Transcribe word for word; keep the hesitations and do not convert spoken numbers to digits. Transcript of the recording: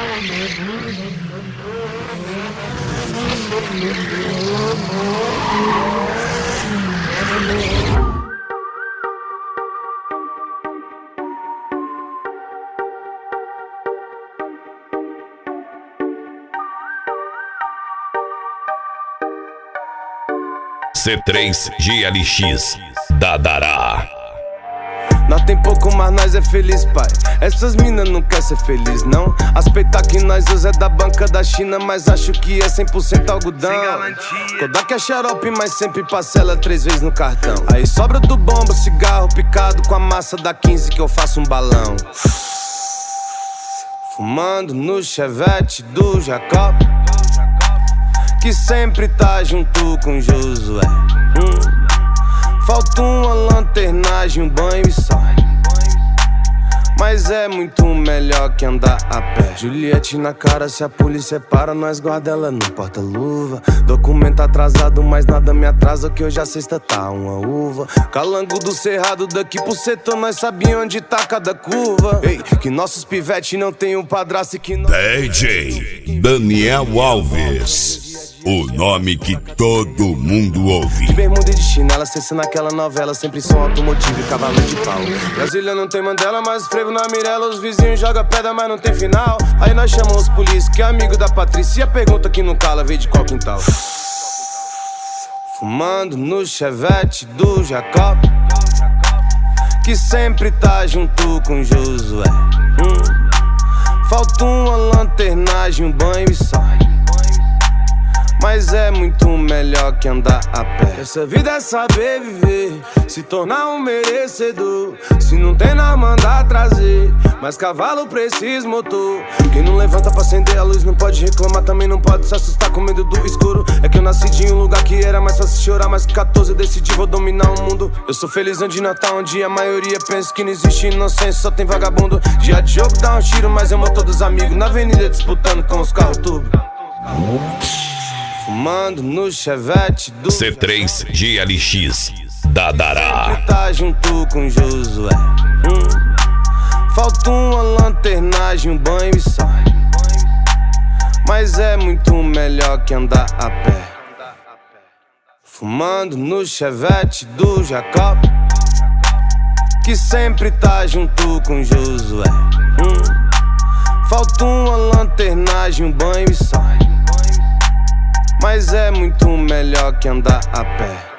C três G L X Dadará. Nós tem pouco, mas nós é feliz, pai. Essas minas não quer ser feliz, não. As peitas que nós usa é da banca da China, mas acho que é cem por cento algodão. Kodak é xarope, mas sempre parcela três vezes no cartão. Aí sobra do bomba, cigarro picado com a massa da quinze que eu faço um balão. Fumando no chevette do Jacob, que sempre tá junto com Josué. hum. Falta uma lanternagem, um banho e só. Mas é muito melhor que andar a pé. Juliette na cara, se a polícia para, nós guarda ela no porta-luva. Documento atrasado, mas nada me atrasa, que hoje a sexta tá uma uva. Calango do cerrado, daqui pro setor, nós sabia onde tá cada curva. Ei, que nossos pivete não tem um padrasto e que nós... D J Daniel Alves, o nome que todo mundo ouve. De bermuda e de chinela, cessa naquela novela, sempre som automotivo e cavalo de pau. Brasília não tem Mandela, mas frevo na Mirella. Os vizinhos jogam pedra, mas não tem final. Aí nós chamamos os polícia, que é amigo da Patrícia, e a pergunta que não cala veio de qual quintal. Fumando no chevette do Jacob, que sempre tá junto com Josué. hum. Falta uma lanternagem, um banho e só. Mas é muito melhor que andar a pé. Essa vida é saber viver, se tornar um merecedor. Se não tem nada, mandar trazer, mas cavalo precisa motor. Quem não levanta pra acender a luz não pode reclamar, também não pode se assustar com medo do escuro. É que eu nasci de um lugar que era mais fácil chorar, mas com catorze eu decidi vou dominar o mundo. Eu sou feliz onde Natal, onde a maioria pensa que não existe inocência, só tem vagabundo. Dia de jogo dá um tiro, mas eu mato todos os amigos na avenida disputando com os carros turbo. Fumando no chevette do C três G L X Dadará. sempre tá junto com Josué. hum. Falta uma lanternagem, um banho e só. Mas é muito melhor que andar a pé. Fumando no chevette do Jacob, que sempre tá junto com Josué. hum. Falta uma lanternagem, um banho e só. Mas é muito melhor que andar a pé.